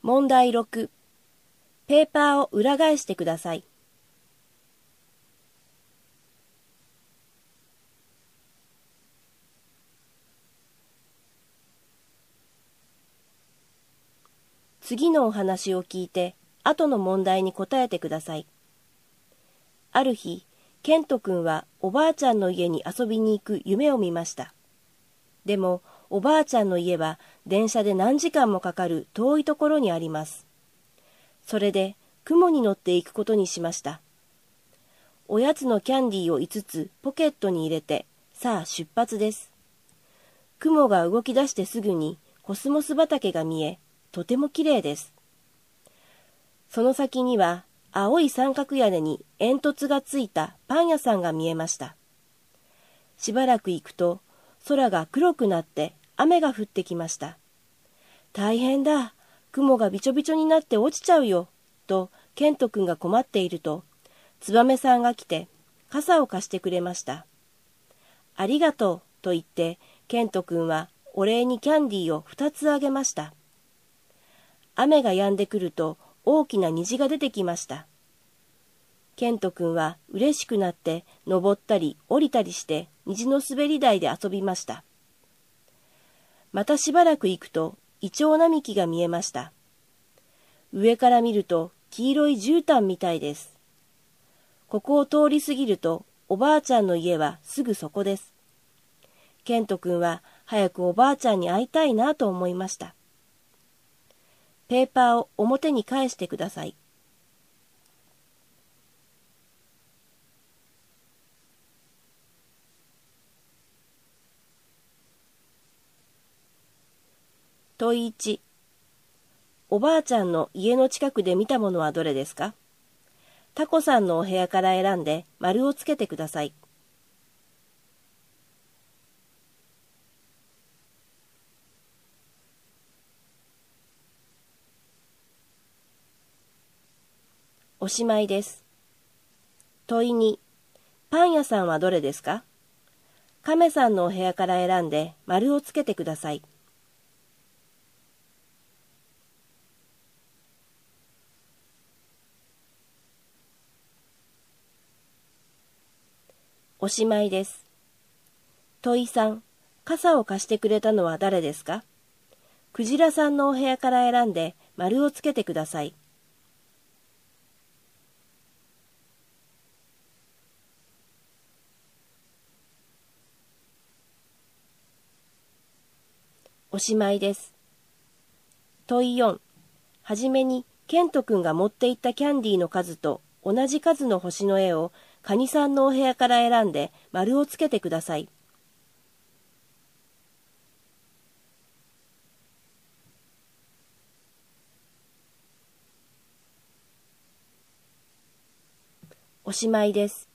問題6、ペーパーを裏返してください。次のお話を聞いて、後の問題に答えてください。ある日、ケント君はおばあちゃんの家に遊びに行く夢を見ました。でも、おばあちゃんの家は電車で何時間もかかる遠いところにあります。それで、雲に乗っていくことにしました。おやつのキャンディーを5つポケットに入れて、さあ出発です。雲が動き出してすぐにコスモス畑が見え、とてもきれいです。その先には青い三角屋根に煙突がついたパン屋さんが見えました。しばらく行くと空が黒くなって雨が降ってきました。大変だ、雲がびちょびちょになって落ちちゃうよ、とケント君が困っていると、ツバメさんが来て傘を貸してくれました。ありがとうと言ってケント君はお礼にキャンディーを2つあげました。雨が止んでくると大きな虹が出てきました。ケント君は嬉しくなって登ったり降りたりして虹の滑り台で遊びました。またしばらく行くとイチョウ並木が見えました。上から見ると黄色い絨毯みたいです。ここを通り過ぎるとおばあちゃんの家はすぐそこです。ケント君は早くおばあちゃんに会いたいなと思いました。ペーパーを表に返してください。問1、おばあちゃんの家の近くで見たものはどれですか？タコさんのお部屋から選んで丸をつけてください。おしまいです。問2、パン屋さんはどれですか？亀さんのお部屋から選んで丸をつけてください。おしまいです。問3、傘を貸してくれたのは誰ですか？クジラさんのお部屋から選んで丸をつけてください。おしまいです。問4、はじめにケント君が持っていったキャンディーの数と同じ数の星の絵をカニさんのお部屋から選んで丸をつけてください。おしまいです。